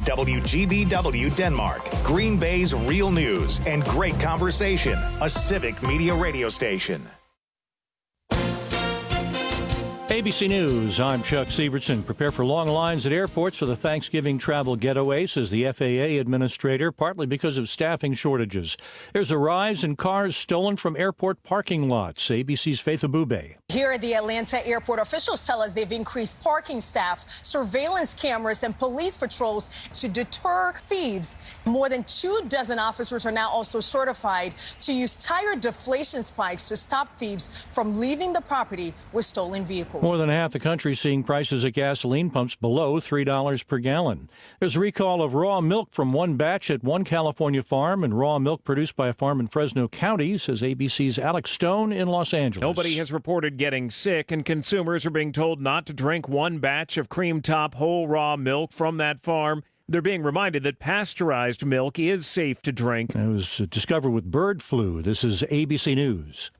WGBW Denmark, Green Bay's real news and great conversation, a civic media radio station. ABC News, I'm Chuck Severson. Prepare for long lines at airports for the Thanksgiving travel getaway, says the FAA administrator, partly because of staffing shortages. There's a rise in cars stolen from airport parking lots. ABC's Faith Abube. Here at the Atlanta airport, officials tell us they've increased parking staff, surveillance cameras, and police patrols to deter thieves. More than 24 officers are now also certified to use tire deflation spikes to stop thieves from leaving the property with stolen vehicles. More than half the country seeing prices at gasoline pumps below $3 per gallon. There's a recall of raw milk from one batch at one California farm, and raw milk produced by a farm in Fresno County, says ABC's Alex Stone in Los Angeles. Nobody has reported getting sick, and consumers are being told not to drink one batch of cream top whole raw milk from that farm. They're being reminded that pasteurized milk is safe to drink. It was discovered with bird flu. This is ABC News.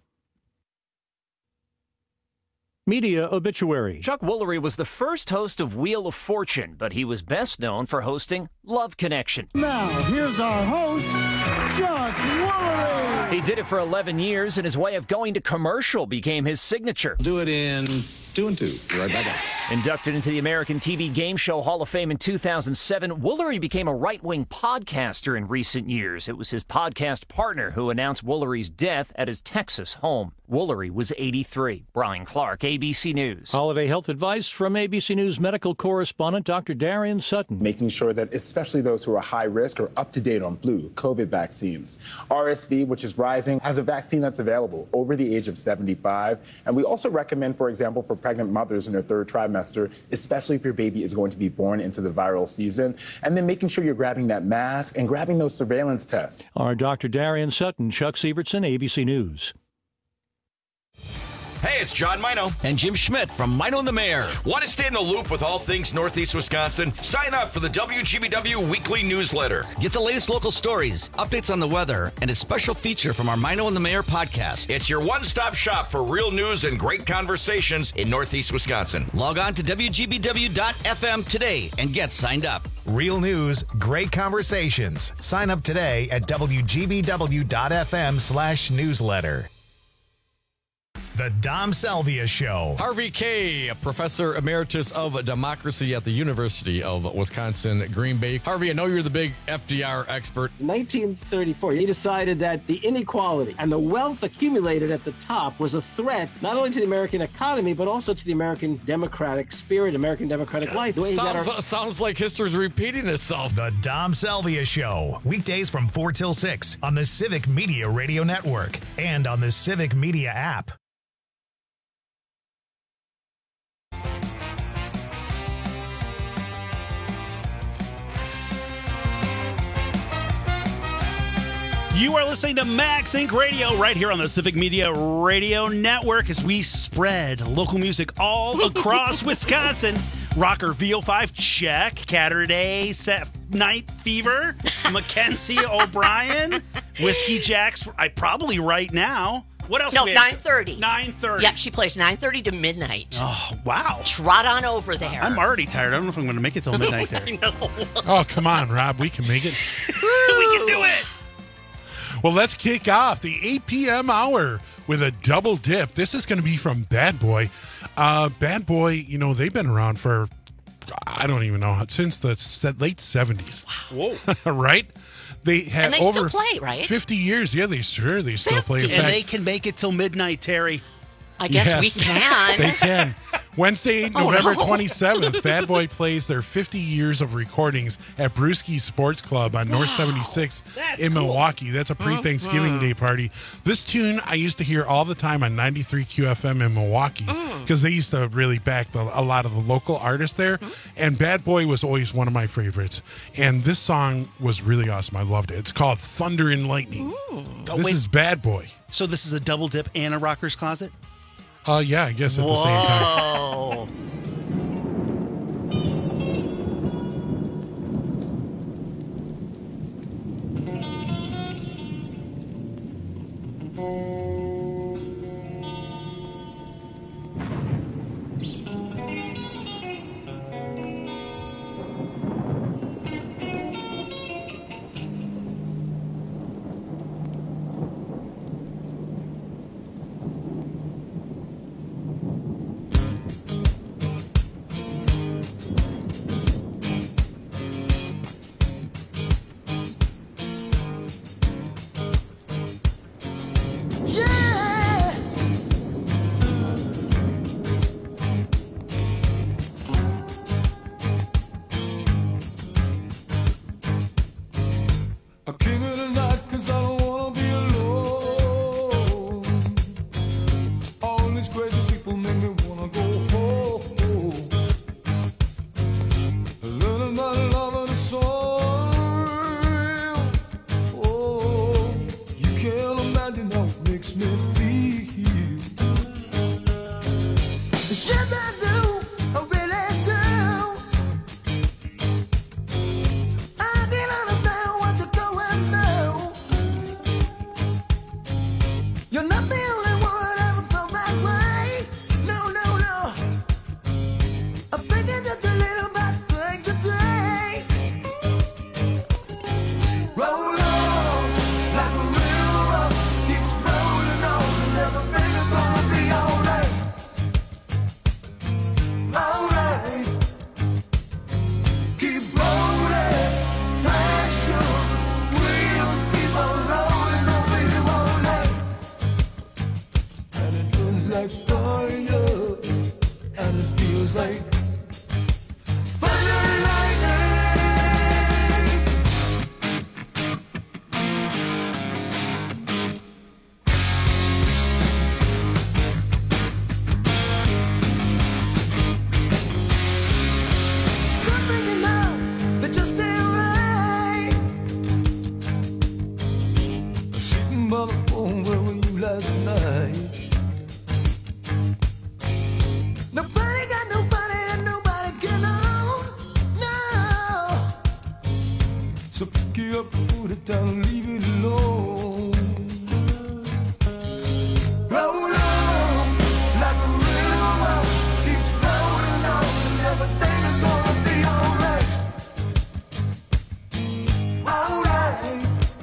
Media obituary. Chuck Woolery was the first host of Wheel of Fortune, but he was best known for hosting Love Connection. Now, here's our host, Chuck Woolery. He did it for 11 years, and his way of going to commercial became his signature. Do it in 2 and 2. Be right back. Inducted into the American TV Game Show Hall of Fame in 2007, Woolery became a right-wing podcaster in recent years. It was his podcast partner who announced Woolery's death at his Texas home. Woolery was 83. Brian Clark, ABC News. Holiday health advice from ABC News medical correspondent Dr. Darian Sutton. Making sure that especially those who are high risk are up to date on flu, COVID vaccines. RSV, which is rising, has a vaccine that's available over the age of 75. And we also recommend, for example, for pregnant mothers in their 3rd trimester, especially if your baby is going to be born into the viral season. And then making sure you're grabbing that mask and grabbing those surveillance tests. Our Dr. Darian Sutton, Chuck Severson, ABC News. Hey, it's John Mino. And Jim Schmidt from Mino and the Mayor. Want to stay in the loop with all things Northeast Wisconsin? Sign up for the WGBW Weekly Newsletter. Get the latest local stories, updates on the weather, and a special feature from our Mino and the Mayor podcast. It's your one-stop shop for real news and great conversations in Northeast Wisconsin. Log on to WGBW.FM today and get signed up. Real news, great conversations. Sign up today at WGBW.FM/newsletter. The Dom Salvia Show. Harvey Kaye, Professor Emeritus of Democracy at the University of Wisconsin, Green Bay. Harvey, I know you're the big FDR expert. In 1934, he decided that the inequality and the wealth accumulated at the top was a threat not only to the American economy, but also to the American democratic spirit, American democratic life. Sounds like history's repeating itself. The Dom Salvia Show. Weekdays from 4 till 6 on the Civic Media Radio Network and on the Civic Media app. You are listening to Max Inc. Radio right here on the Civic Media Radio Network as we spread local music all across Wisconsin. Rocker VO5, check. Catterday, Night Fever, Mackenzie O'Brien, Whiskey Jacks, probably right now. What else? No, 9:30. 9:30. Yep, she plays 9:30 to midnight. Oh, wow. Trot on over there. I'm already tired. I don't know if I'm going to make it till midnight there. I know. Oh, come on, Rob. We can make it. We can do it. Well, let's kick off the 8 p.m. hour with a double dip. This is going to be from Bad Boy. Bad Boy, you know, they've been around for, I don't even know, since the late 70s. Wow. Whoa. Right? They had and they over still play, right? 50 years. Yeah, they still play. And they can make it till midnight, Terry. I guess we can. They can. Wednesday, November 27th, Bad Boy plays their 50 years of recordings at Brewski Sports Club on North 76 in Milwaukee. That's a pre-Thanksgiving Day party. This tune I used to hear all the time on 93 QFM in Milwaukee because they used to really back a lot of the local artists there. And Bad Boy was always one of my favorites. And this song was really awesome. I loved it. It's called Thunder and Lightning. This is Bad Boy. So this is a double dip and a Rocker's Closet? Yeah, I guess at the same time. I came here tonight 'cause I don't wanna be alone. All these crazy people make me wanna go home. Learning my love and it's so real. Oh, you can't imagine how it makes me feel. Yes, I do, I really do. I can't understand what you're going through. You're not the only one that ever felt that way. No, no, no. I'm thinking just a little bit thing today. Roll on like a river, keeps rolling on, and everything is gonna be alright. Alright. Keep rolling, passion, wheels keep on rolling over you all night. And it feels like fire, and it feels like thunder and lightning. Something you know that just ain't right. Sitting by the phone, where were you last night? Nobody got nobody and nobody can own. No. So pick it up, put it down, and leave it alone. Roll on like a river, keeps rolling on, and everything is gonna be alright. Alright.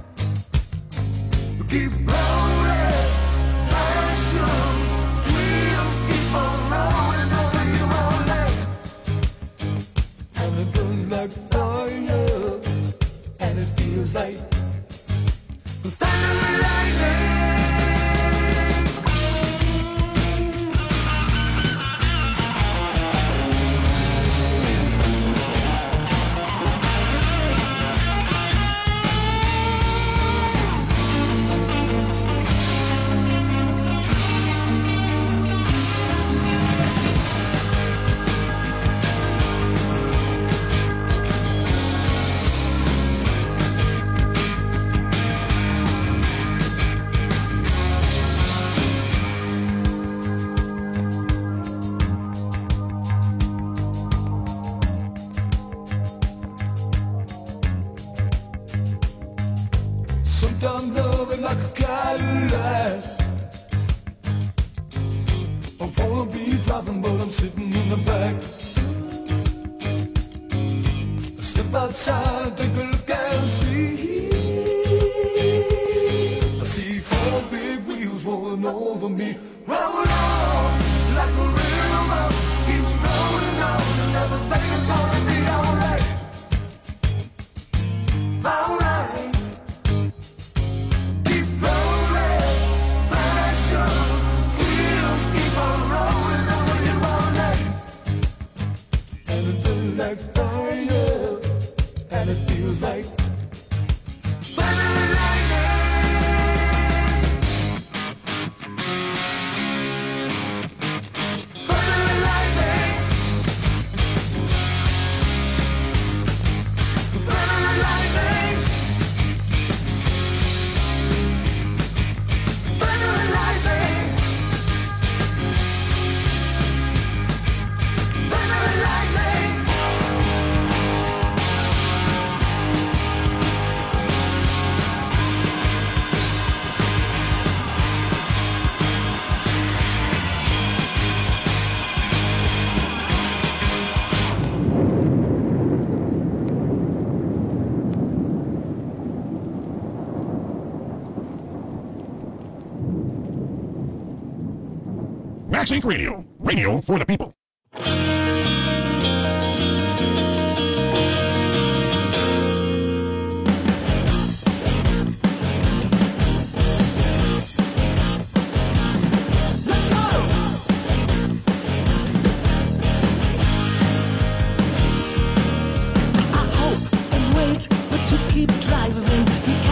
Keep rolling, passion, wheels keep on rolling over you all night. And it burns like fire, and it feels like thunder and lightning. Sometimes love is like a Cadillac. I wanna be driving, but I'm sitting in the back. Step outside, take a look and see. I see 4 big wheels rolling over me. Roll on like a river, keeps rolling on, and everything is gonna be alright. Alright. Keep rolling, passion, wheels keep on rolling over you all night. And it feels like fire, and it feels like thunder and lightning. Thunder and lightning. Thunder and lightning. Thunder and lightning. Thunder and lightning. Max Inc. Radio. Radio for the people. Let's go! I hope and wait, but you keep driving. You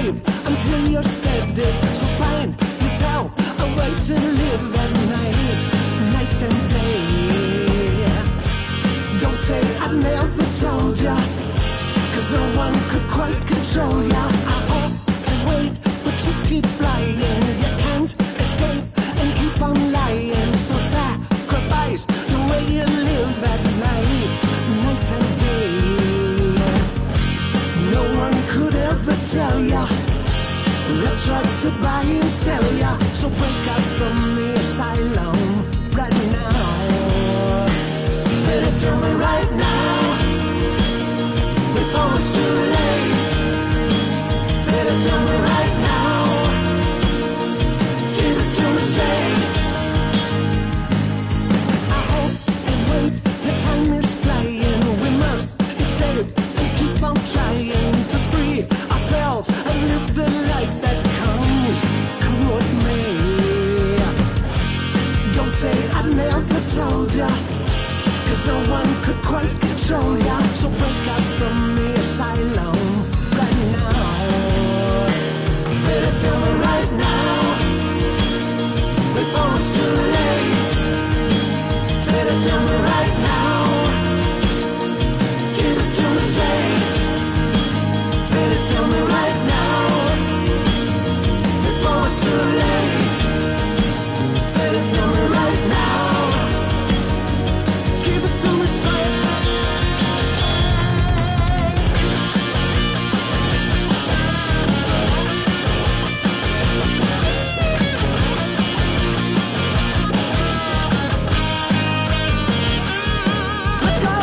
escape until you're steady. So find yourself a way to live at night and day. Don't say I never told ya, 'cause no one could quite control ya. I hope and wait, but you keep flying. You can't escape and keep on lying. So sacrifice the way you live at night and day. No one could ever tell ya. They tried to buy and sell ya. So break out from the asylum right now. Better tell me right now, before it's too late. Better tell me right now, give it to me straight. I hope and wait, the time is flying. We must escape and keep on trying to free ourselves and live the life that comes, come what may. Don't say I never told ya, 'cause no one could quite control ya. So break out from the asylum right now. Better tell me right now, before it's too late. Better tell me right now, give it to me straight. Better tell me right now, before it's too late. Better tell me right now, give it to me straight. Let's go.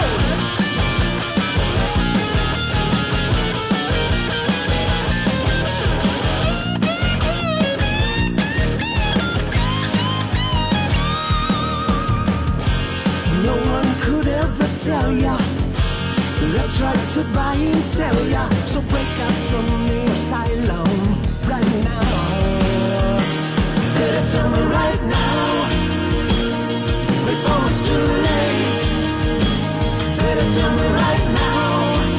No one could ever tell ya. They tried to buy and sell ya. So break out from the asylum right now. Better tell me right now, before it's too late. Better tell me right now,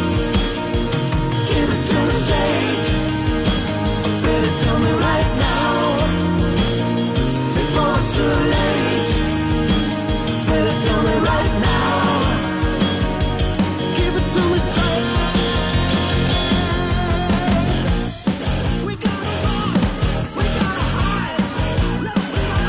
give it to me straight. Better tell me right now, before it's too late. Better tell me right now, give it to me straight. We gotta run, we gotta hide. Let's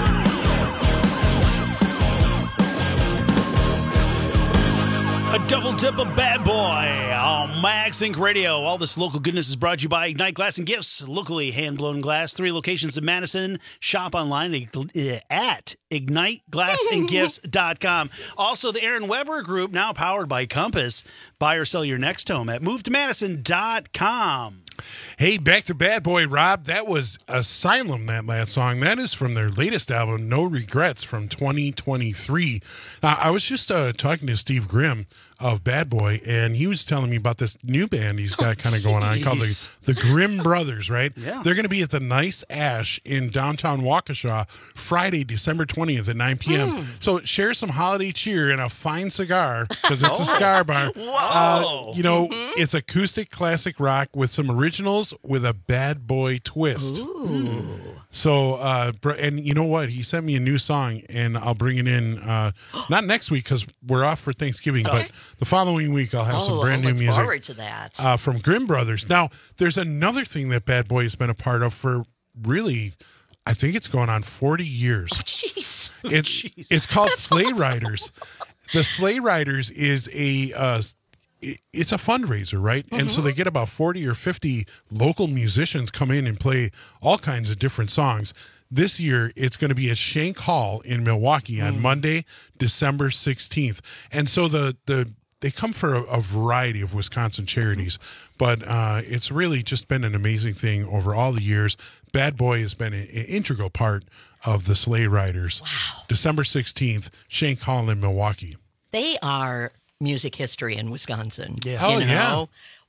A double dip of Bad Boy on Max Inc. Radio. All this local goodness is brought to you by Ignite Glass and Gifts. Locally hand-blown glass. 3 locations in Madison. Shop online at IgniteGlassandGifts.com. Also, the Aaron Weber Group, now powered by Compass. Buy or sell your next home at MoveToMadison.com. Hey, back to Bad Boy, Rob. That was Asylum, that last song. That is from their latest album, No Regrets, from 2023. Now, I was just talking to Steve Grimm of Bad Boy, and he was telling me about this new band he's got kind of going on called the Grimm Brothers, right? Yeah. They're going to be at the Nice Ash in downtown Waukesha Friday, December 20th at 9 p.m. So share some holiday cheer and a fine cigar, because it's a cigar bar. Whoa. It's acoustic classic rock with some originals with a Bad Boy twist. Ooh. So, and you know what? He sent me a new song, and I'll bring it in, not next week because we're off for Thanksgiving, but the following week I'll have some brand new music. Forward to that. From Grimm Brothers. Now, there's another thing that Bad Boy has been a part of for really, I think it's going on 40 years. Oh, jeez. It's called Sleigh Riders. The Sleigh Riders is it's a fundraiser, right? And so they get about 40 or 50 local musicians come in and play all kinds of different songs. This year, it's going to be at Shank Hall in Milwaukee on Monday, December 16th. And so they come for a variety of Wisconsin charities, but it's really just been an amazing thing over all the years. Bad Boy has been an integral part of the Sleigh Riders. Wow. December 16th, Shank Hall in Milwaukee. They are music history in Wisconsin. Yeah. Oh, you know?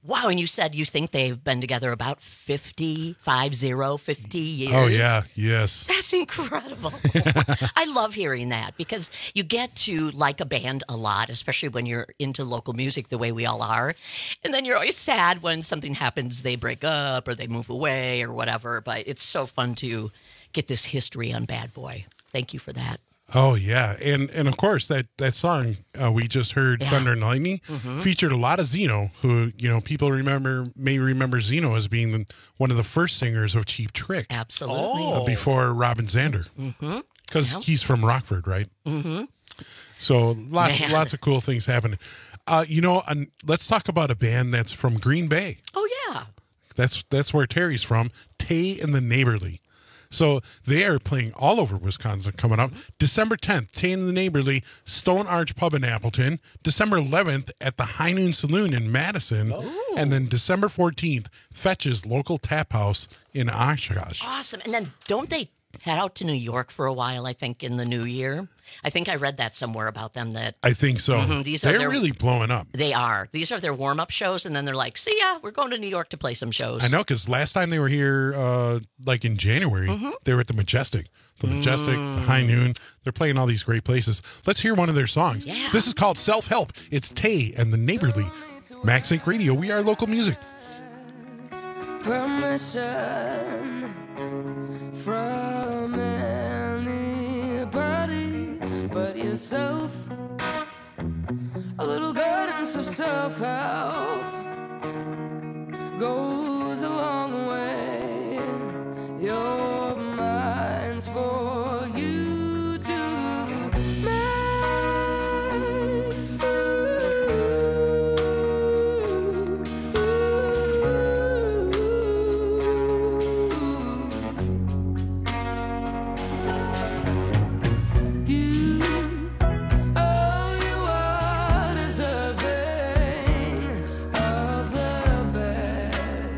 Wow, and you said you think they've been together about 50 years. Oh, yeah. Yes. That's incredible. I love hearing that because you get to like a band a lot, especially when you're into local music the way we all are. And then you're always sad when something happens, they break up or they move away or whatever. But it's so fun to get this history on Bad Boy. Thank you for that. Oh, yeah. And of course, that song we just heard, Thunder and Lightning, featured a lot of Zeno, who, people may remember Zeno as being one of the first singers of Cheap Trick. Absolutely. Before Robin Zander. Because he's from Rockford, right? Mm-hmm. So lots of cool things happening. Let's talk about a band that's from Green Bay. Oh, yeah. That's where Terry's from, Tay and the Neighborly. So they are playing all over Wisconsin coming up. December 10th, Tay and the Neighborly, Stone Arch Pub in Appleton. December 11th at the High Noon Saloon in Madison. Oh. And then December 14th, Fetch's local tap house in Oshkosh. Awesome. And then don't they head out to New York for a while, I think, in the new year? I think I read that somewhere about them. I think so. They're really blowing up. They are. These are their warm-up shows, and then they're like, see ya, we're going to New York to play some shows. I know, because last time they were here, in January, they were at the Majestic. The High Noon. They're playing all these great places. Let's hear one of their songs. Yeah. This is called Self-Help. It's Tay and the Neighborly. Max Inc. Radio. We are local music. Permission from anybody but yourself. A little guidance of self-help goes a long way. Your mind's for you to make. Best.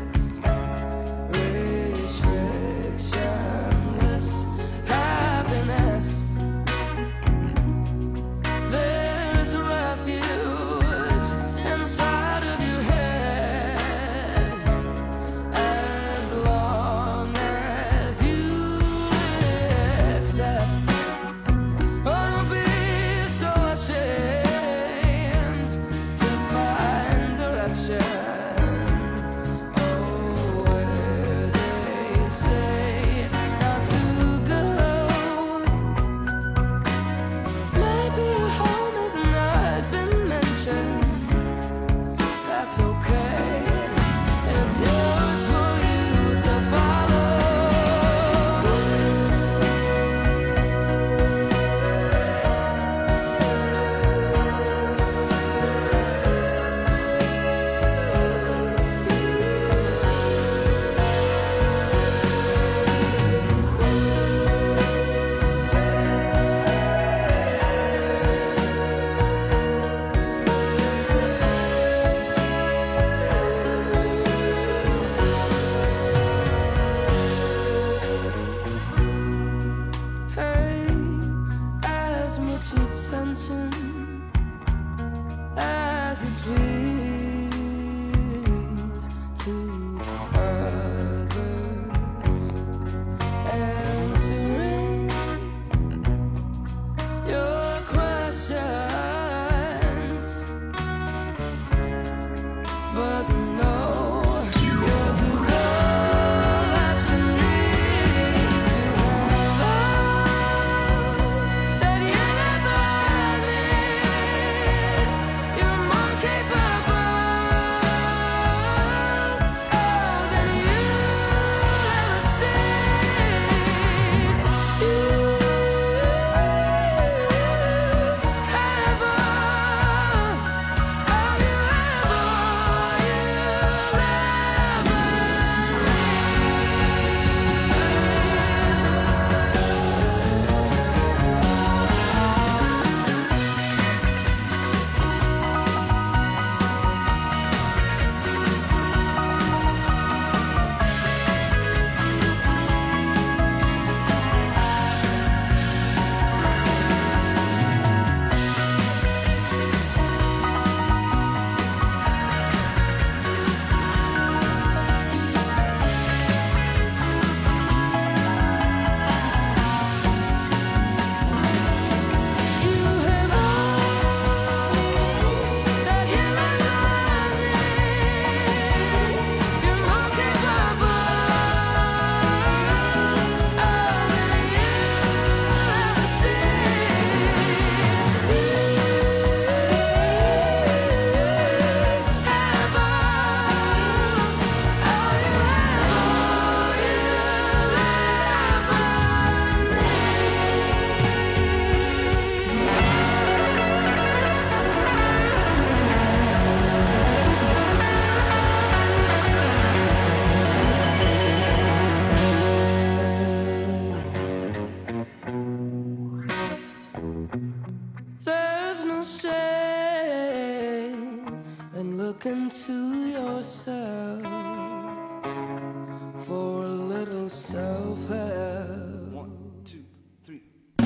for a little self-help. 1, 2, 3.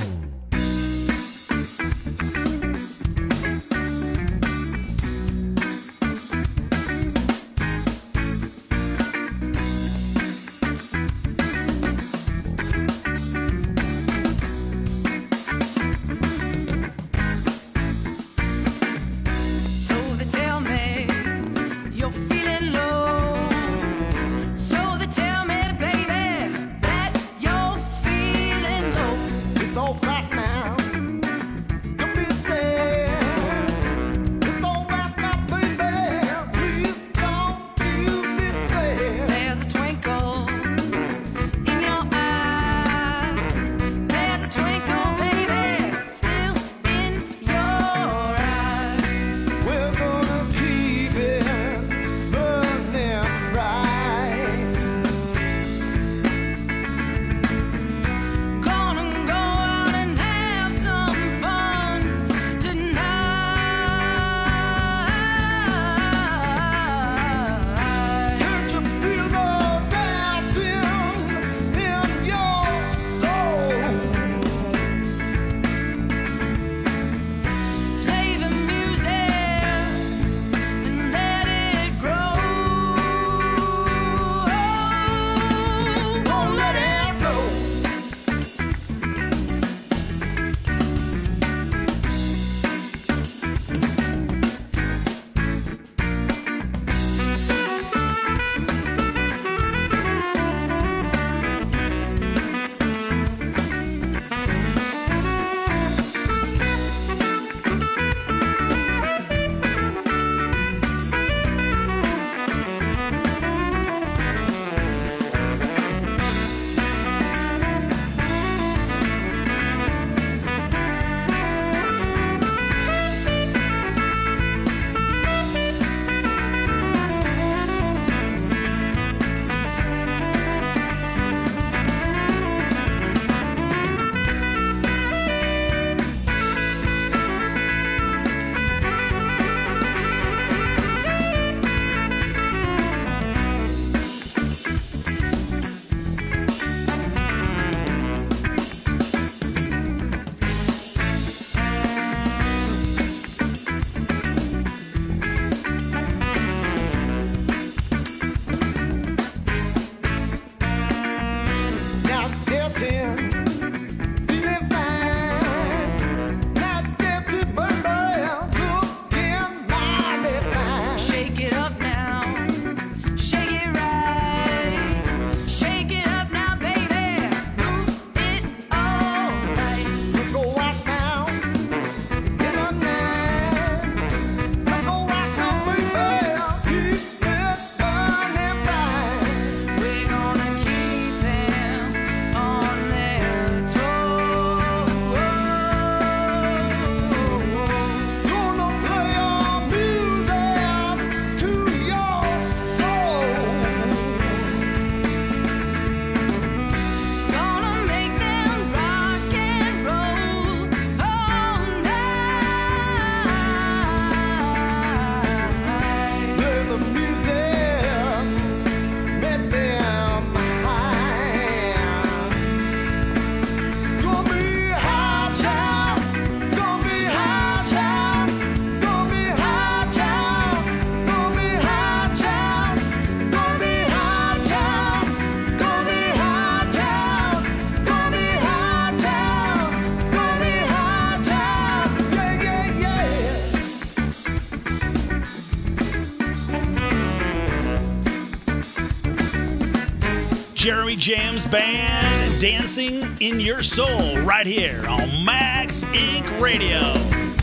So they tell me you're feeling low. So they tell me, baby, that you're feeling low. It's all right now. Don't be sad. It's all right now, baby. Please don't be sad. There's a twinkle in your eye. There's a twinkle, baby, still in your eye. We're gonna keep it burning bright. Gonna go out and have some fun tonight. Can't you feel the dancing in your soul? Play the music and let it grow. Won't let it go. Now dancing, feeling fine. Now dancing, baby, looking mighty fine. Shake it up now, shake it right. Shake it up now, baby, move it all right. Let's go right now, in the night. Let's go right now, baby, keep it burning bright. We're gonna keep them on their toes. Gonna play our music to your soul. Gonna make them rock and roll all night. Play the music, make them high. Gonna be high child, gonna be high child, gonna be high child, gonna be high child, gonna be high child, gonna be high child, gonna be high child, gonna be high child, yeah, yeah, yeah. Jeremy James Band, Dancing in Your Soul, right here on Max Inc. Radio.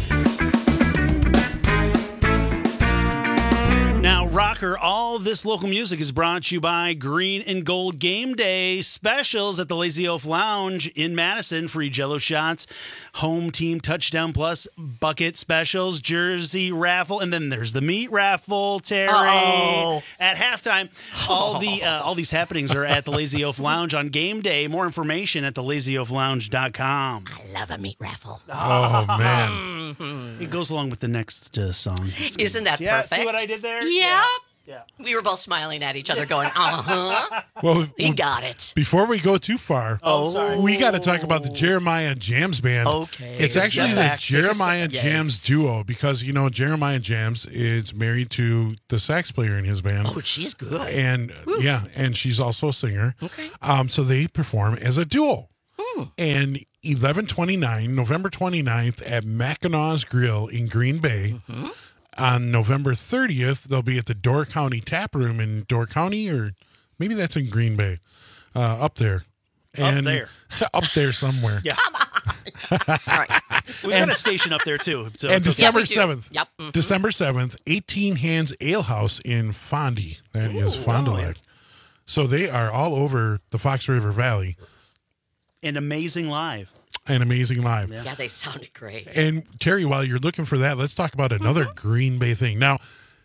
Now, Rocker, all of this local music is brought to you by Green and Gold Game Day specials at the Lazy Oaf Lounge in Madison. Free Jell-O shots, home team touchdown plus bucket specials, jersey raffle, and then there's the meat raffle, Terry. At halftime. All these happenings are at the Lazy Oaf Lounge on game day. More information at thelazyoflounge.com. I love a meat raffle. Oh, man. It goes along with the next song. Isn't that Yeah, perfect? see what I did there? Yep. Yeah. We were both smiling at each other going, uh-huh. Well, he got it. Before we go too far, we got to talk about the Jeremiah Jams Band. Okay. It's actually the Jeremiah Yes. Jams duo because, Jeremiah Jams is married to the sax player in his band. Oh, she's good. And, and she's also a singer. Okay. So they perform as a duo. And 11/29, November 29th at Mackinaw's Grill in Green Bay. On November 30th, they'll be at the Door County Tap Room in Door County, or maybe that's in Green Bay, up there. Up there. Up there somewhere. Yeah. All right. We've got a station up there, too. So And it's okay. December 7th. Yep. December 7th, 18 Hands Ale House in Fondy. That is Fond du Lac. So they are all over the Fox River Valley. And amazing live. And amazing live. Yeah, they sounded great. And Terry, while you're looking for that, let's talk about another Green Bay thing. Now,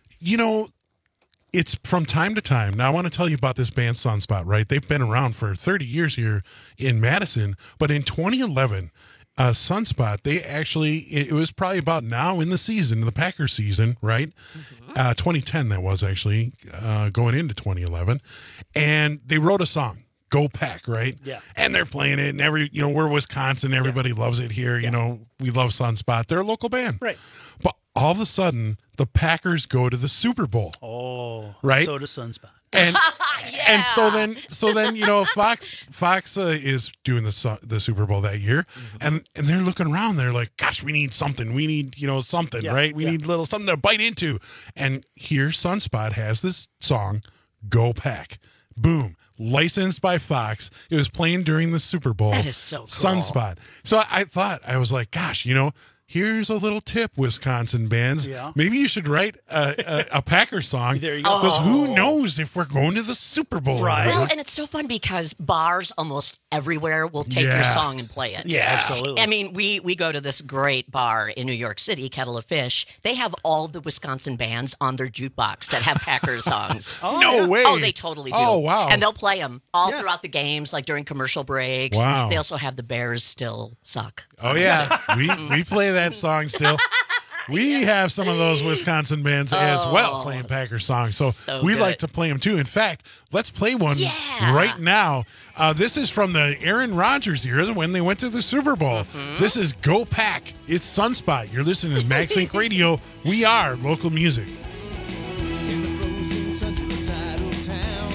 it's from time to time. Now, I want to tell you about this band Sunspot, right? They've been around for 30 years here in Madison. But in 2011, Sunspot, it was probably about now in the season, the Packers season, right? 2010, that was actually going into 2011. And they wrote a song. Go Pack, right? Yeah. And they're playing it, and we're Wisconsin. Everybody loves it here. We love Sunspot. They're a local band. Right. But all of a sudden, the Packers go to the Super Bowl. Oh. Right? So does Sunspot. And and so then Fox is doing the Super Bowl that year, and they're looking around. They're like, "Gosh, we need something. We need something, right? We need something to bite into." And here, Sunspot has this song, "Go Pack." Boom. Licensed by Fox. It was playing during the Super Bowl. That is so cool. Sunspot. So I was like, gosh, here's a little tip, Wisconsin bands. Yeah. Maybe you should write a Packers song. There you go. Because who knows if we're going to the Super Bowl. Right. Well, and it's so fun because bars almost everywhere will take your song and play it. Yeah, absolutely. I mean, we go to this great bar in New York City, Kettle of Fish. They have all the Wisconsin bands on their jukebox that have Packers songs. No way. Oh, they totally do. Oh, wow. And they'll play them all throughout the games, like during commercial breaks. Wow. They also have the Bears Still Suck. Oh, yeah. we play that song still. We have some of those Wisconsin bands as well playing Packers songs. So we good. like to play them too. In fact, let's play one right now. This is from the Aaron Rodgers era when they went to the Super Bowl. This is Go Pack. It's Sunspot. You're listening to Max Inc. Radio. We are local music. In the frozen central tidal town,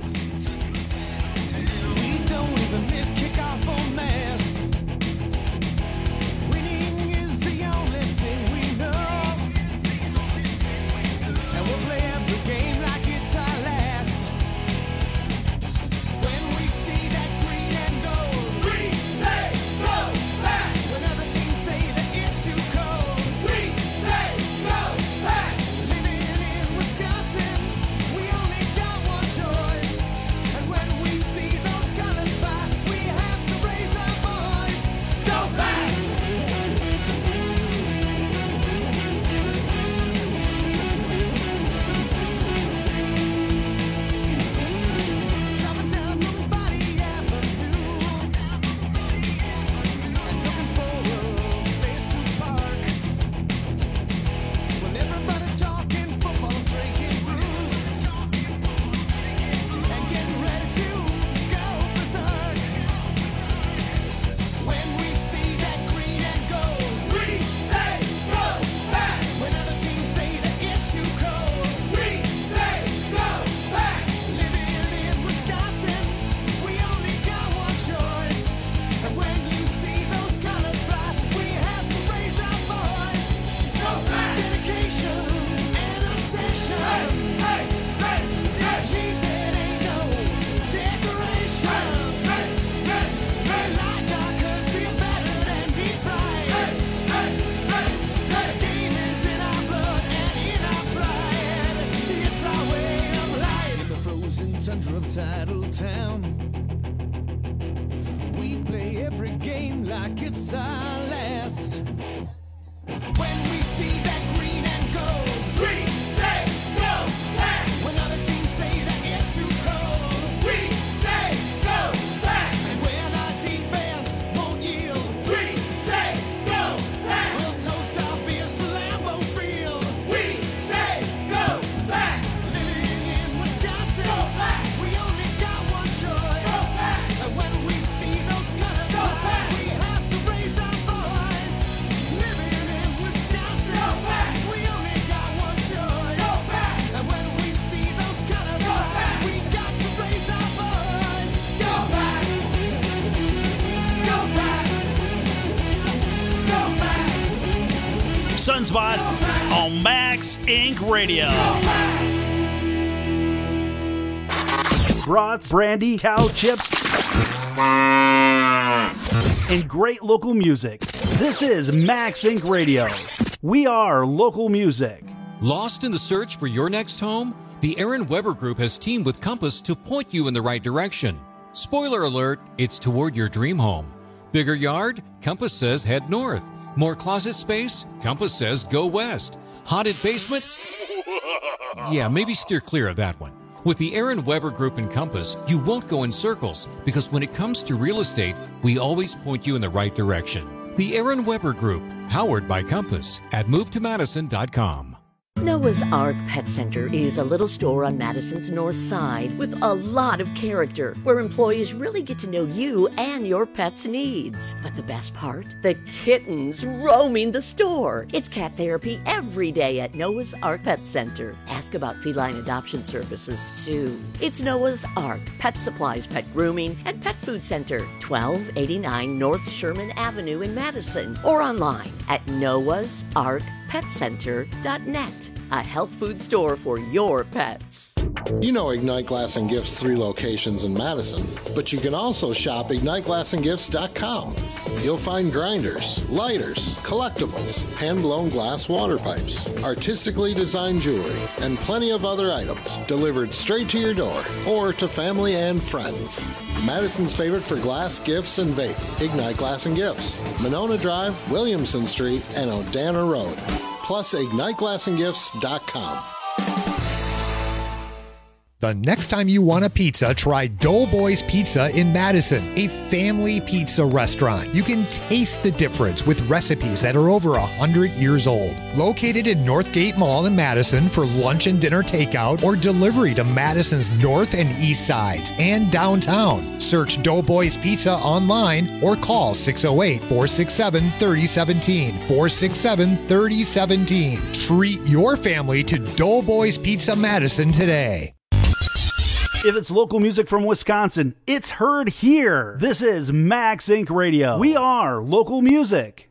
we don't even miss kickoff or mass. Winning is the only thing we know, and we'll play every game like it's our last. When we see that green and gold, we say go back. When other teams say that it's too cold, we say go back. Living in Wisconsin, we only got one choice, and when we see those colors fly, we have to raise our voice. Go back. Driving down Lombardi Avenue and looking for a place to park. Well, everybody's talking football, drinking brews, and getting ready to go berserk. When we see that green and gold, we say go back. When other teams say that it's too cold, we say go back. Living in Wisconsin, we only got one choice, and when you see those colors fly, we have to raise our voice. Go back. Dedication and obsession. Hey, hey, this cheese, it ain't no decoration. Hey, hey, hey, like our cuts feel better than deep fried. Hey, hey, hey, the game is in our blood and in our pride. It's our way of life. In the frozen tundra of tidal town, we play every game like it's our last. When we see that green and gold, we say go back. When other teams say that it's too cold, we say go back. And when our deep bands won't yield, we say go back. We'll toast our beers to Lambeau Field, we say go back. Living Sunspot on Max Inc. Radio. Brats, brandy, cow chips, and great local music. This is Max Inc. Radio. We are local music. Lost in the search for your next home? The Aaron Weber Group has teamed with Compass to point you in the right direction. Spoiler alert, it's toward your dream home. Bigger yard? Compass says head north. More closet space? Compass says go west. Haunted basement? Yeah, maybe steer clear of that one. With the Aaron Weber Group and Compass, you won't go in circles because when it comes to real estate, we always point you in the right direction. The Aaron Weber Group, powered by Compass at movetomadison.com. Noah's Ark Pet Center is a little store on Madison's north side with a lot of character, where employees really get to know you and your pet's needs. But the best part? The kittens roaming the store. It's cat therapy every day at Noah's Ark Pet Center. Ask about feline adoption services, too. It's Noah's Ark Pet Supplies, Pet Grooming, and Pet Food Center, 1289 North Sherman Avenue in Madison, or online at noahsarkpetcenter.net. A health food store for your pets. You know Ignite Glass and Gifts' 3 locations in Madison, but you can also shop IgniteGlassandGifts.com. You'll find grinders, lighters, collectibles, hand-blown glass water pipes, artistically designed jewelry, and plenty of other items delivered straight to your door or to family and friends. Madison's favorite for glass, gifts, and vape, Ignite Glass and Gifts, Monona Drive, Williamson Street, and Odana Road. Plus, IgniteGlassandGifts.com. The next time you want a pizza, try Doughboys Pizza in Madison, a family pizza restaurant. You can taste the difference with recipes that are over 100 years old. Located in Northgate Mall in Madison for lunch and dinner takeout or delivery to Madison's north and east sides and downtown. Search Doughboys Pizza online or call 608-467-3017. 467-3017. Treat your family to Doughboys Pizza Madison today. If it's local music from Wisconsin, it's heard here. This is Max Inc. Radio. We are local music.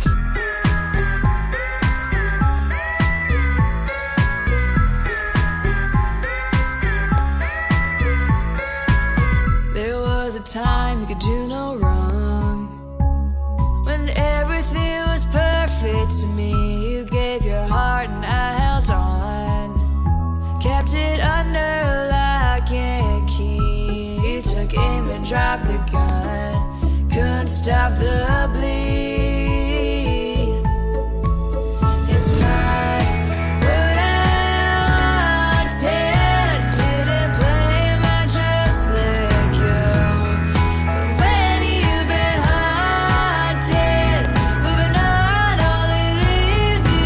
There was a time you could do no wrong, when everything was perfect to me. You gave your heart and I held on, kept it under lock and key. You took aim and dropped the gun, couldn't stop the bleed. It's not what I wanted, didn't blame, I just let go. But when you've been haunted, moving on, all it leaves you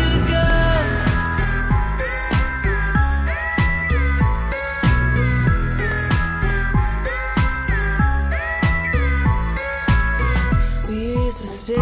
goes. We used to sit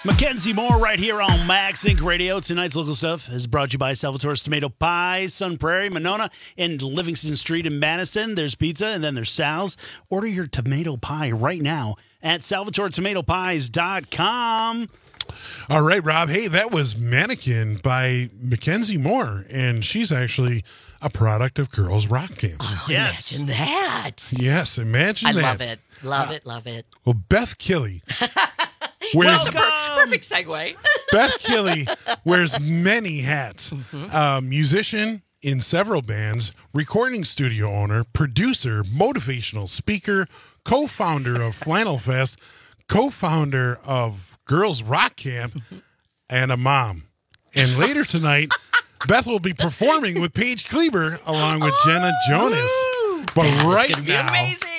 Mackenzie Moore right here on Max Inc. Radio. Tonight's local stuff is brought to you by Salvatore's Tomato Pie, Sun Prairie, Monona, and Livingston Street in Madison. There's pizza, and then there's Sal's. Order your tomato pie right now at SalvatoreTomatoPies.com. All right, Rob. Hey, that was Mannequin by Mackenzie Moore, and she's actually a product of Girls Rock Camp. Oh, yes. Imagine that. Yes, imagine that. I love it. Love it. Well, Beth Killey. Perfect segue. Beth Killey wears many hats. Musician in several bands, recording studio owner, producer, motivational speaker, co-founder of Flannel Fest, co-founder of Girls Rock Camp, and a mom. And later tonight, Beth will be performing with Paige Kleber along with Jenna Jonas. But right gonna be now, amazing.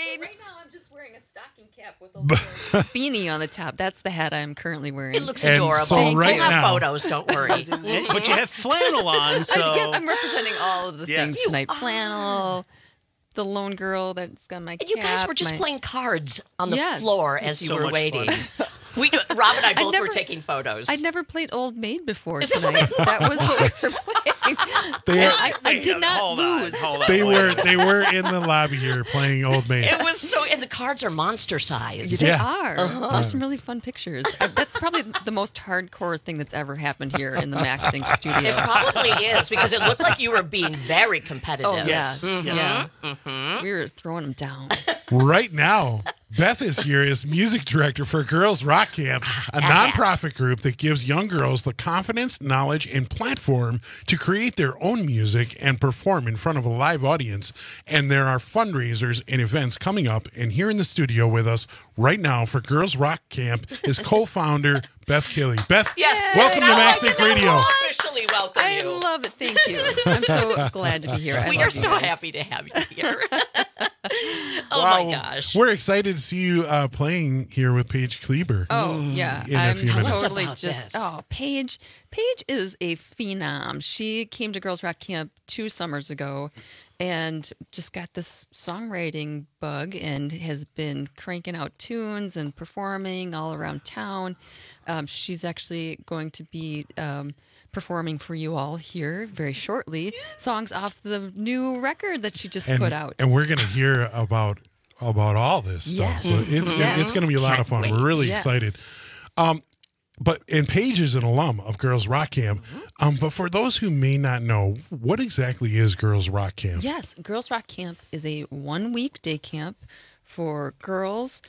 With a beanie on the top. That's the hat I'm currently wearing. It looks adorable. So we'll right have now, photos, don't worry. But you have flannel on, so... I'm representing all of the things tonight. Flannel, the lone girl that's got my cap. And you guys were just playing cards on the Yes. floor as you were waiting. Rob and I both were taking photos. I'd never played Old Maid before tonight. That was what we were playing. I did not lose. they were in the lobby here playing Old Maid. It was so, and the cards are monster size. They are. There's some really fun pictures. That's probably the most hardcore thing that's ever happened here in the Max Inc. studio. It probably is, because it looked like you were being very competitive. Oh, yeah. Mhm. Yeah. We were throwing them down. Right now, Beth is here as music director for Girls Rock Camp, a nonprofit group that gives young girls the confidence, knowledge, and platform to create their own music and perform in front of a live audience. And there are fundraisers and events coming up. And here in the studio with us right now for Girls Rock Camp is co-founder Beth Killey. Beth, welcome to Max Inc. Radio. Officially welcome I you. love it. Thank you. I'm so glad to be here. We are so happy to have you here. Oh, Wow. my gosh. We're excited to see you playing here with Paige Kleber. Oh, yeah. In a I'm few minutes. totally just, Paige is a phenom. She came to Girls Rock Camp 2 summers ago and just got this songwriting bug and has been cranking out tunes and performing all around town. She's actually going to be performing for you all here very shortly. Songs off the new record that she just put out. And we're going to hear about all this stuff. So it's going to be a lot of fun. We're really excited. And Paige is an alum of Girls Rock Camp. But for those who may not know, what exactly is Girls Rock Camp? Yes, Girls Rock Camp is a 1-week day camp for girls.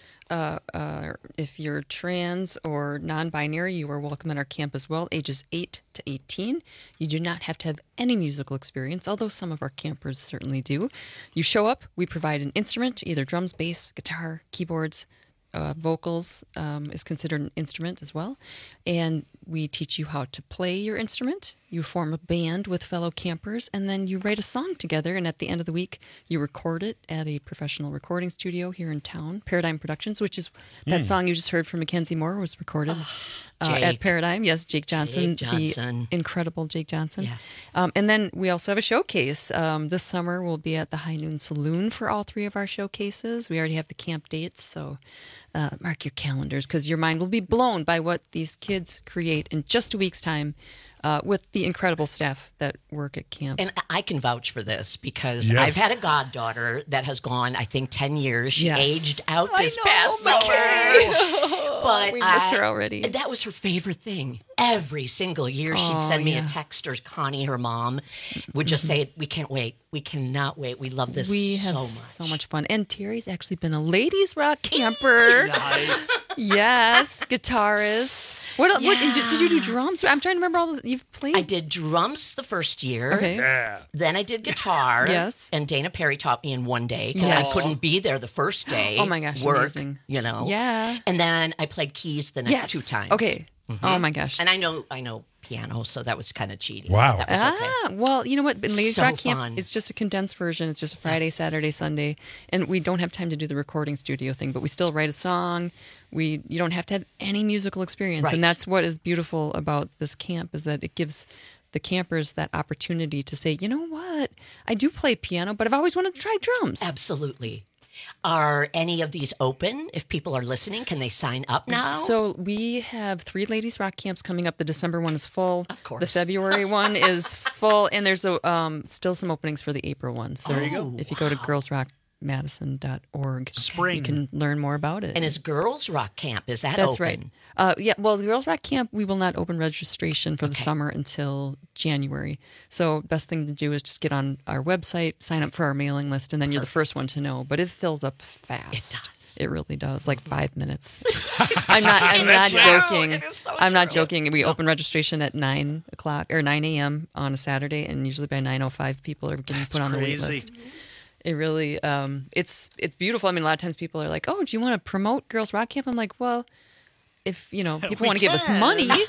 If you're trans or non-binary, you are welcome at our camp as well, ages 8 to 18. You do not have to have any musical experience, although some of our campers certainly do. You show up, we provide an instrument, either drums, bass, guitar, keyboards, vocals is considered an instrument as well. And we teach you how to play your instrument. You form a band with fellow campers, and then you write a song together. And at the end of the week, you record it at a professional recording studio here in town, Paradigm Productions, which is that song you just heard from Mackenzie Moore was recorded at Paradigm. Yes, Jake Johnson, the incredible Jake Johnson. Yes. And then we also have a showcase. This summer we'll be at the High Noon Saloon for all 3 of our showcases. We already have the camp dates, so mark your calendars because your mind will be blown by what these kids create in just a week's time with the incredible staff that work at camp. And I can vouch for this because I've had a goddaughter that has gone, I think, 10 years. She aged out this past summer. But we missed her already. That was her favorite thing. Every single year she'd send me a text, or Connie, her mom, would just say, we can't wait. We cannot wait. We love this We so have much. so much fun. And Terry's actually been a ladies rock camper. Nice. Yes, guitarist. What did you do drums? I'm trying to remember all you've played. I did drums the first year. Okay. Yeah. Then I did guitar. Yes. And Dana Perry taught me in one day because I couldn't be there the first day. Oh my gosh, work, amazing. You know. Yeah. And then I played keys the next 2 times. Okay. Oh my gosh. And I know piano, so that was kind of cheating. Wow. That was okay. Well, you know what? In Ladies So Rock Camp, fun. it's just a condensed version. It's just Friday, Saturday, Sunday. And we don't have time to do the recording studio thing, but we still write a song. You don't have to have any musical experience. Right. And that's what is beautiful about this camp is that it gives the campers that opportunity to say, you know what? I do play piano, but I've always wanted to try drums. Absolutely. Are any of these open? If people are listening, can they sign up now? So we have 3 ladies rock camps coming up. The December one is full. Of course. The February one is full, and there's still some openings for the April one. So There you go. if you go to girlsrockmadison.org, Spring. you can learn more about it. And is Girls Rock Camp, is that That's open? right. Yeah, well, the Girls Rock Camp, we will not open registration for the summer until January. So best thing to do is just get on our website, sign up for our mailing list, and then you're the first one to know. But it fills up fast. It does. It really does, like 5 minutes. I'm not joking. I'm not joking. We open registration at 9 o'clock or 9 a.m. on a Saturday, and usually by 9:05 people are getting put on the wait list. It really, it's beautiful. I mean, a lot of times people are like, "Oh, do you want to promote Girls Rock Camp?" I'm like, well, if people want to give us money, we'll take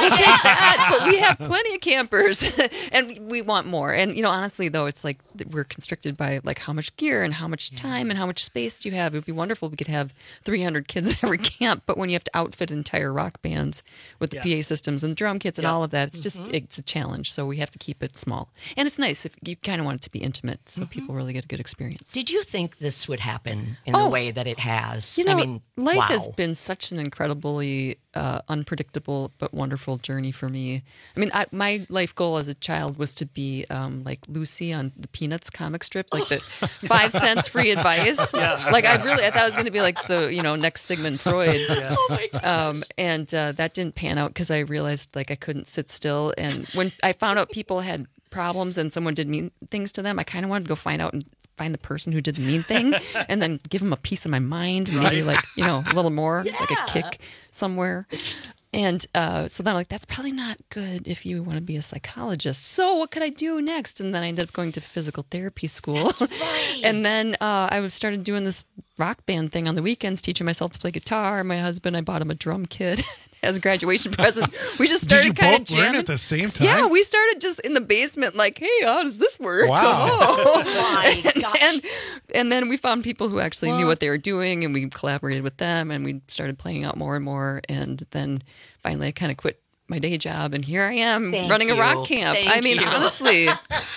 that. But we have plenty of campers, and we want more. And honestly, though, it's like we're constricted by like how much gear and how much time and how much space do you have. It would be wonderful if we could have 300 kids at every camp, but when you have to outfit entire rock bands with the PA systems and drum kits and all of that, it's just it's a challenge. So we have to keep it small, and it's nice if you kind of want it to be intimate, so people really get a good experience. Did you think this would happen in the way that it has? I I mean, mean, life wow. has been such an incredibly unpredictable but wonderful journey for me. I mean, my life goal as a child was to be like Lucy on the Peanuts comic strip, like the 5 cents free advice. Like I thought I was going to be like the next Sigmund Freud. Oh my gosh. And that didn't pan out because I realized like I couldn't sit still. And when I found out people had problems and someone did mean things to them, I kind of wanted to go find the person who did the mean thing and then give them a piece of my mind, and maybe like, a little more, like a kick somewhere. And so then I'm like, that's probably not good if you want to be a psychologist. So what could I do next? And then I ended up going to physical therapy school. Right. And then I started doing this rock band thing on the weekends, teaching myself to play guitar. My husband, I bought him a drum kit as a graduation present. We just started kind of Did you both learn jamming at the same time? Yeah, we started just in the basement, like, hey, how does this work? Wow. Oh. My gosh. And then we found people who actually knew what they were doing, and we collaborated with them, and we started playing out more and more. And then finally I kind of quit my day job, and here I am running a rock camp. Thank you. Honestly,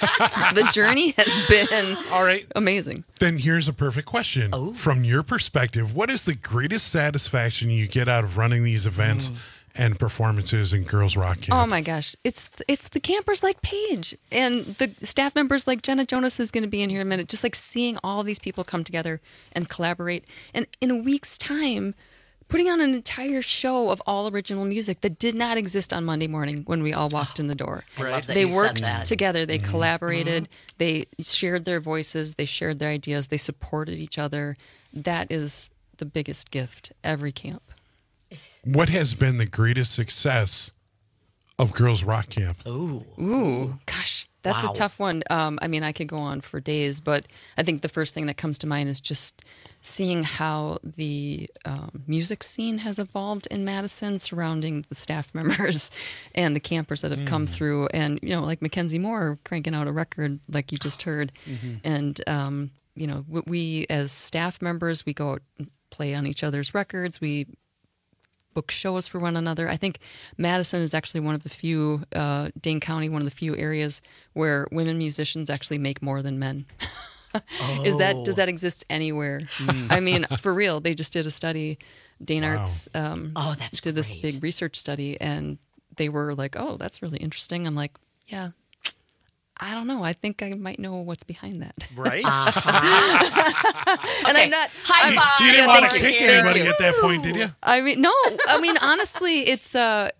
the journey has been amazing. Then here's a perfect question. Oh. From your perspective, what is the greatest satisfaction you get out of running these events and performances in Girls Rock Camp? Oh my gosh, it's the campers like Paige and the staff members like Jenna Jonas is going to be in here in a minute. Just like seeing all of these people come together and collaborate, and in a week's time, putting on an entire show of all original music that did not exist on Monday morning when we all walked in the door. I love that They you said worked that. together. They collaborated. They shared their voices. They shared their ideas. They supported each other. That is the biggest gift every camp. What has been the greatest success of Girls Rock Camp? Ooh, gosh, that's a tough one. I mean, I could go on for days, but I think the first thing that comes to mind is just seeing how the music scene has evolved in Madison surrounding the staff members and the campers that have come through. And, like Mackenzie Moore cranking out a record like you just heard. And, we as staff members, we go out and play on each other's records. We book shows for one another. I think Madison is actually one of the few, Dane County, one of the few areas where women musicians actually make more than men. Does that exist anywhere? I mean, for real, they just did a study. Dane Arts did this big research study, and they were like, "Oh, that's really interesting." I'm like, "Yeah, I don't know. I think I might know what's behind that." Right. And I'm not. High five. You didn't Yeah, want to thank kick you. anybody Thank you. at that point, did you? I mean, no. I mean, honestly, it's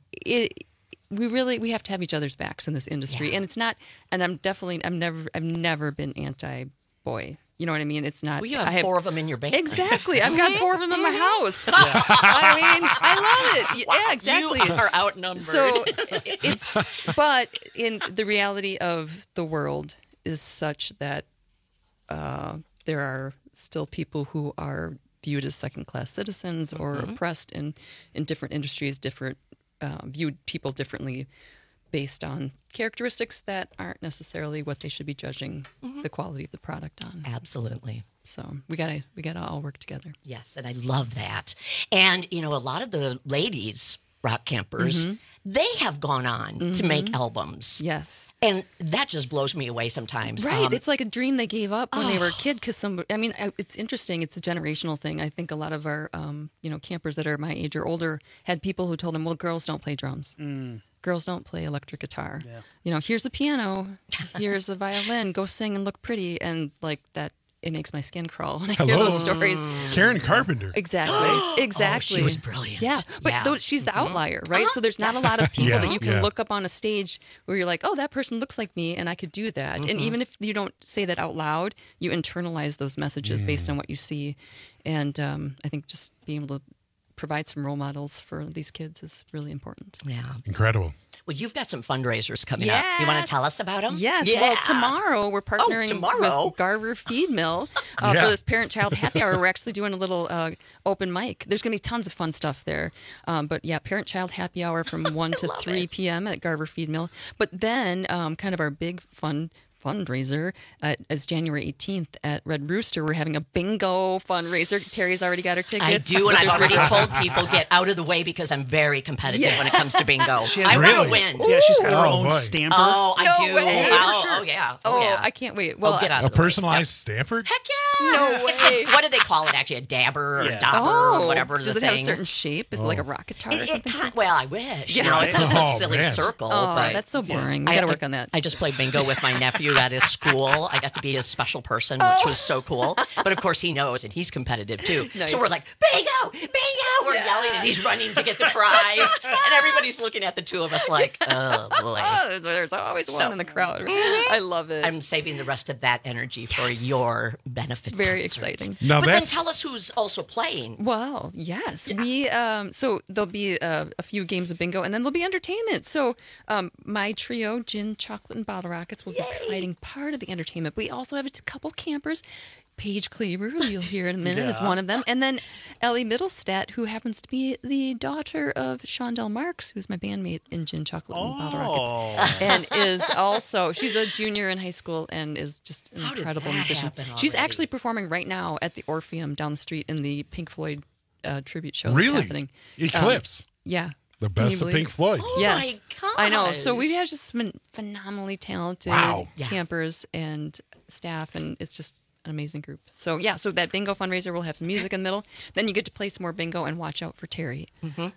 we have to have each other's backs in this industry, and it's not. And I've never been anti-boy. You know what I mean? It's not. Well, you have 4 of them in your band. Exactly. I've got 4 of them in my house. I mean, I love it. Yeah, exactly. You are outnumbered. So but in the reality of the world is such that there are still people who are viewed as second-class citizens or oppressed in different industries, viewed people differently based on characteristics that aren't necessarily what they should be judging the quality of the product on. Absolutely. So we gotta all work together. Yes, and I love that. And a lot of the ladies rock campers, they have gone on to make albums. Yes. And that just blows me away sometimes. Right. It's like a dream they gave up when they were a kid because it's interesting. It's a generational thing. I think a lot of our, campers that are my age or older had people who told them, well, girls don't play drums. Girls don't play electric guitar. Yeah. Here's a piano. Here's a violin. Go sing and look pretty. And like that. It makes my skin crawl when I hear those stories. Karen Carpenter. Exactly. She was brilliant. Yeah, but she's the outlier, right? So there's not a lot of people that you can look up on a stage where you're like, oh, that person looks like me and I could do that. And even if you don't say that out loud, you internalize those messages based on what you see. And I think just being able to provide some role models for these kids is really important. Yeah. Incredible. Well, you've got some fundraisers coming up. You want to tell us about them? Yes. Yeah. Well, tomorrow we're partnering with Garver Feed Mill for this parent-child happy hour. We're actually doing a little open mic. There's going to be tons of fun stuff there. But yeah, parent-child happy hour from 1 to 3 p.m. at Garver Feed Mill. But then kind of our big fundraiser is January 18th at Red Rooster. We're having a bingo fundraiser. Terry's already got her tickets. I do, and I've already told people, get out of the way because I'm very competitive when it comes to bingo. I want to win. Yeah, she's got her own stamper. Oh, I do. Sure. Oh, yeah. Oh, I can't wait. Well, get out a of the way. personalized stamper? Heck yeah. No way. What do they call it, actually? A dabber or a dauber or whatever Does it have a certain shape? Is it like a rock guitar or something? Well, I wish. Yeah. It's just a silly circle. Oh, but that's so boring. We got to work on that. I just played bingo with my nephew at his school. I got to be his special person, which was so cool. But of course, he knows, and he's competitive too. Nice. So we're like, bingo, bingo! We're yelling, and he's running to get the prize, and everybody's looking at the two of us like, oh boy. Oh, there's always one in the crowd. I love it. I'm saving the rest of that energy for your benefit. Very concert. exciting. Now But then tell us who's also playing. Well, yes, we. So there'll be a few games of bingo, and then there'll be entertainment. So my trio, Gin, Chocolate, and Bottle Rockets, will be providing part of the entertainment. We also have a couple campers. Paige Kleber, who you'll hear in a minute, is one of them. And then Ellie Middlestat, who happens to be the daughter of Shondell Marks, who's my bandmate in Gin, Chocolate, and Bottle Rockets. And is also, she's a junior in high school and is just an incredible musician. She's actually performing right now at the Orpheum down the street in the Pink Floyd tribute show that's happening. Eclipse. Yeah. The best of Pink Floyd. Oh yes. my gosh. I know. So we have just been phenomenally talented campers and staff, and it's just an amazing group. So yeah, so that bingo fundraiser will have some music in the middle. Then you get to play some more bingo and watch out for Terry.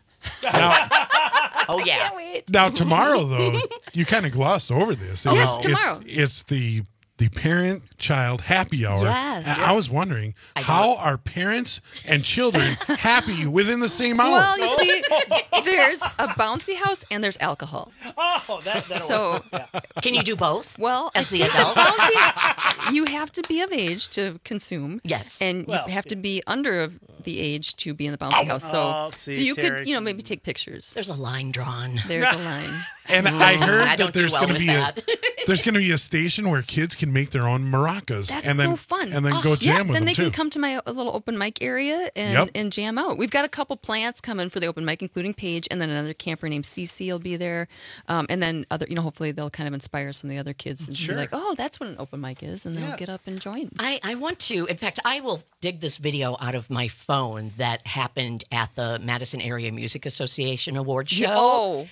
Oh yeah. Can't wait. Now tomorrow, though, you kind of glossed over this. Yes, tomorrow. It's the parent-child happy hour. Yes. And I was wondering, how are parents and children happy within the same hour? Well, you see, there's a bouncy house and there's alcohol. Oh, so can you do both? Well, as the adult, you have to be of age to consume. Yes, and you have to be under the age to be in the bouncy house. So, you could, maybe take pictures. There's a line drawn. There's a line. And I heard that there's well going to be a station where kids can make their own maracas. That's and then, so fun. And then go jam with then them they too. can come to my little open mic area and jam out. We've got a couple plants coming for the open mic, including Paige, and then another camper named Cece will be there. And then other, hopefully they'll kind of inspire some of the other kids and be like, oh, that's what an open mic is, and they'll get up and join. I want to. In fact, I will dig this video out of my phone that happened at the Madison Area Music Association Award show.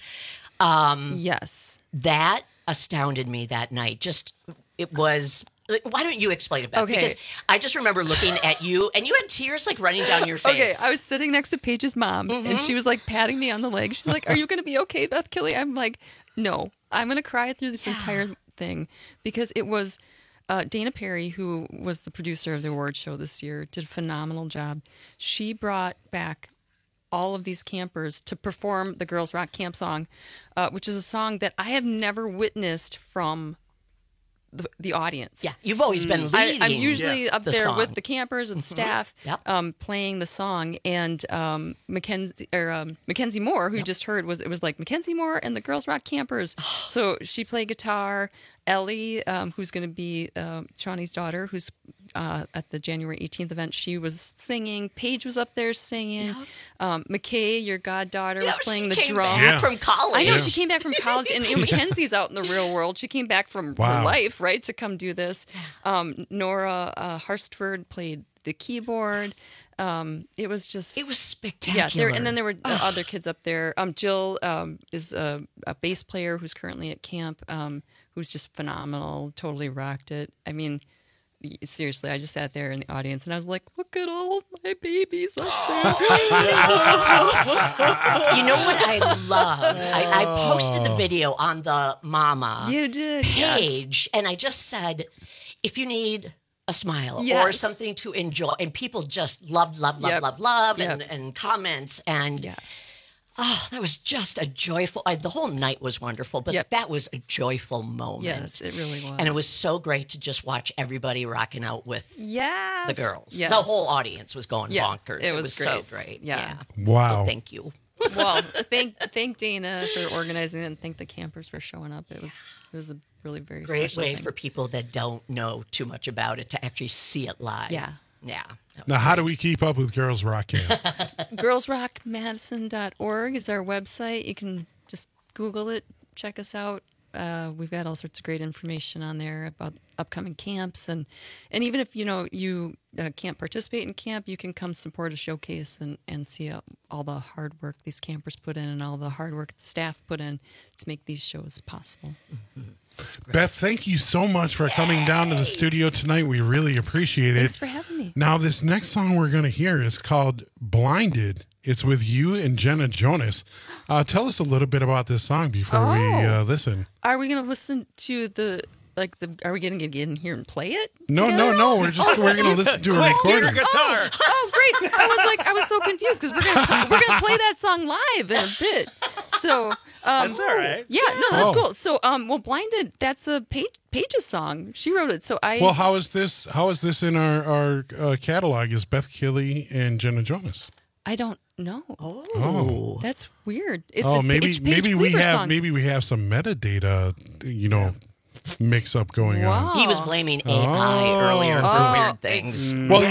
Yes. That astounded me that night. It was. Why don't you explain it, Beth? Okay. Because I just remember looking at you, and you had tears running down your face. Okay, I was sitting next to Paige's mom, and she was patting me on the leg. She's like, "Are you going to be okay, Beth Kelly?" I'm like, "No, I'm going to cry through this entire thing," because it was Dana Perry, who was the producer of the award show this year, did a phenomenal job. She brought back all of these campers to perform the Girls Rock Camp song, which is a song that I have never witnessed from the audience. Yeah, you've always been leading. I'm usually up there song. with the campers and staff playing the song. And Mackenzie Moore, who you just heard, it was like Mackenzie Moore and the Girls Rock Campers. So she played guitar. Ellie, who's going to be Shawnee's daughter, who's at the January 18th event, she was singing. Paige was up there singing. McKay, your goddaughter, was playing the drums. Back from college. I know, she came back from college. And Mackenzie's out in the real world. She came back from her life, right, to come do this. Nora Harstford played the keyboard. It was just... It was spectacular. Yeah, and then there were other kids up there. Jill is a bass player who's currently at camp, who's just phenomenal, totally rocked it. I mean, seriously, I just sat there in the audience and I was like, look at all of my babies up there. You know what I loved? I posted the video on the Mama page, and I just said, if you need a smile or something to enjoy, and people just loved, and comments, and that was just a joyful. The whole night was wonderful, but that was a joyful moment. Yes, it really was, and it was so great to just watch everybody rocking out with the girls. Yes. The whole audience was going bonkers. It was so great. Yeah. Wow. So thank you. Well, thank Dana for organizing it, and thank the campers for showing up. It was a really very great special way thing. for people that don't know too much about it to actually see it live. Yeah. Now, how do we keep up with Girls Rock Camp? GirlsRockMadison.org is our website. You can just Google it, check us out. We've got all sorts of great information on there about upcoming camps, and even if you can't participate in camp, you can come support a showcase and see all the hard work these campers put in and all the hard work the staff put in to make these shows possible. Beth, thank you so much for coming down to the studio tonight. We really appreciate it. Thanks for having me. Now, this next song we're going to hear is called Blinded. It's with you and Jenna Jonas. Tell us a little bit about this song before we listen. Are we going to listen to are we going to get in here and play it? No. We're going to listen to a recording. Guitar. Oh, great! I was so confused because we're gonna play that song live in a bit. So that's all right. Yeah, no, that's cool. So Blinded. That's a Paige's song. She wrote it. So Well, how is this in our catalog? Is Beth Killey and Jenna Jonas? I don't know. Oh, that's weird. It's maybe we have some metadata. Mix up going on. He was blaming AI earlier for weird things. Well,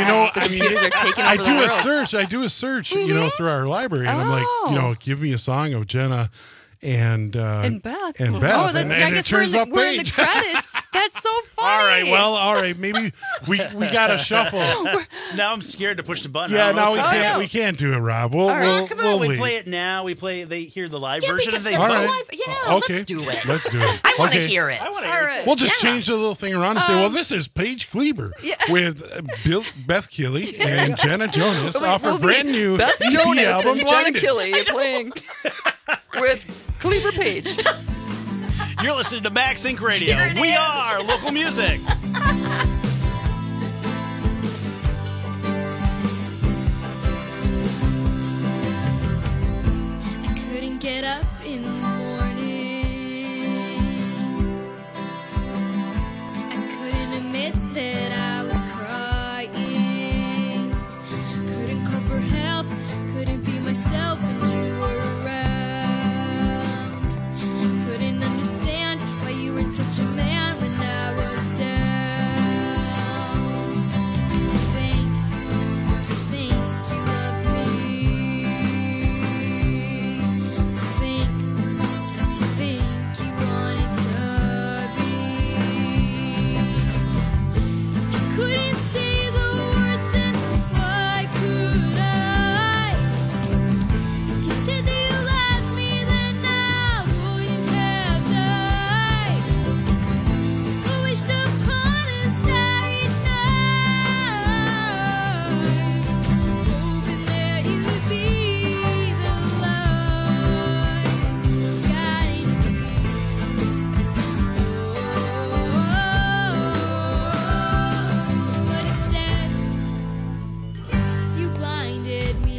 I do a search, through our library, and I'm like, give me a song of Jenna and Beth. And it turns up we're in the credits. That's so funny. All right. Maybe we got to shuffle. Now I'm scared to push the button. Yeah, now we can't do it, Rob. We play it now. They hear the live version. Because and let's do it. Let's do it. I want to hear it. All right. We'll just change the little thing around and say, well, this is Paige Kleber with Beth Killey and Jenna Jonas off her brand new Beth EP Jonas album, and Jenna Blinded. Killey playing with Kleber Page. You're listening to Max Inc. Radio. We are local music. I couldn't get up in the morning. I couldn't admit that I was crying. Couldn't call for help. Couldn't be myself when you were around. Couldn't understand why you weren't such a man when I was down. To think you loved me. To think you wanted to be. You couldn't say the words, then why could I? You said that you loved me, then I wouldn't have died. I wished upon a starry night, hoping that you'd be the light guiding me. But instead, you blinded me.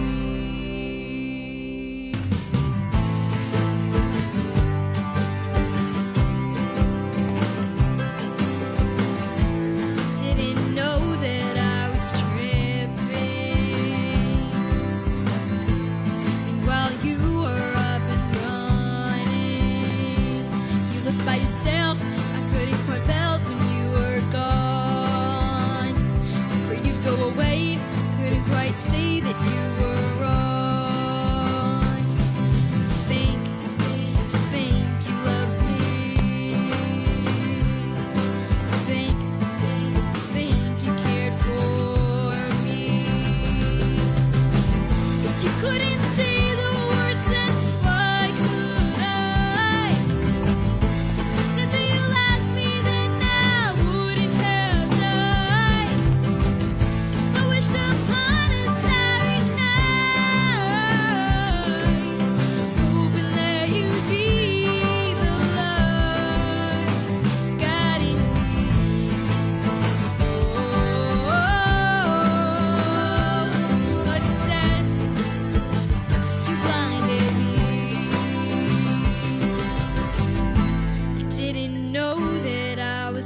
Didn't know that I was tripping. And while you were up and running, you left by yourself. I couldn't quite melt when you were gone. Afraid you'd go away. Couldn't quite see that you were wrong. To think you loved me. To think you cared for me.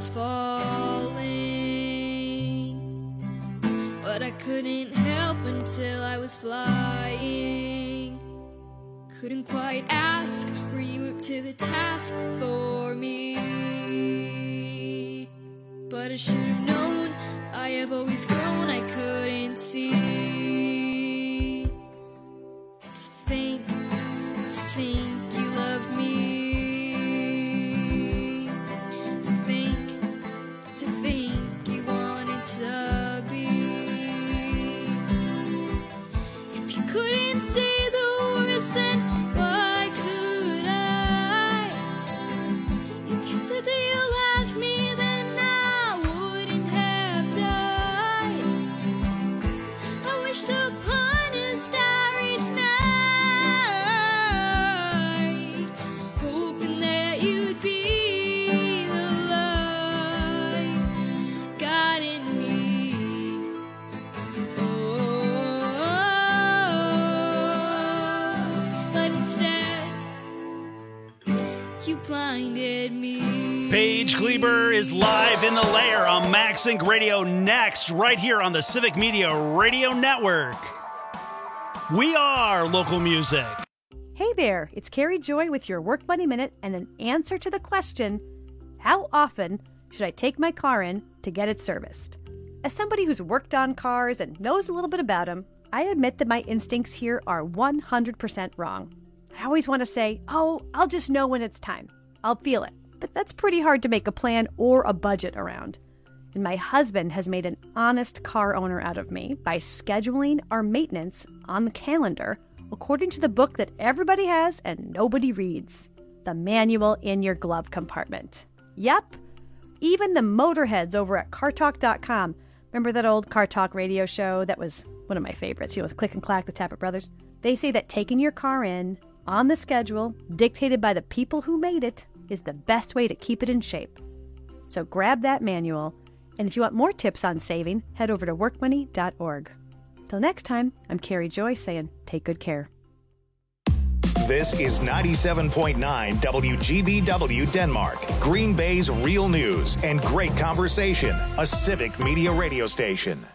was falling, but I couldn't help until I was flying. Couldn't quite ask, were you up to the task for me? But I should have known, I have always grown, I couldn't see. To think you love me. To think you wanted to be. If you couldn't say the words, then why could I? If you said that you loved me, then I wouldn't have died. I wished upon a starry night, hoping that you'd be the light guiding me. But instead, you blinded me. Paige Kleber is live in the lair on Max Inc. Radio next, right here on the Civic Media Radio Network. We are local music. Hey there, it's Carrie Joy with your Work Money Minute and an answer to the question, how often should I take my car in to get it serviced? As somebody who's worked on cars and knows a little bit about them, I admit that my instincts here are 100% wrong. I always want to say, oh, I'll just know when it's time. I'll feel it. But that's pretty hard to make a plan or a budget around. And my husband has made an honest car owner out of me by scheduling our maintenance on the calendar according to the book that everybody has and nobody reads, the manual in your glove compartment. Yep, even the motorheads over at CarTalk.com. Remember that old Car Talk radio show that was one of my favorites, with Click and Clack, the Tappet Brothers? They say that taking your car in on the schedule, dictated by the people who made it, is the best way to keep it in shape. So grab that manual, and if you want more tips on saving, head over to workmoney.org. Till next time, I'm Carrie Joy saying, take good care. This is 97.9 WGBW Denmark, Green Bay's real news and great conversation, a Civic Media radio station.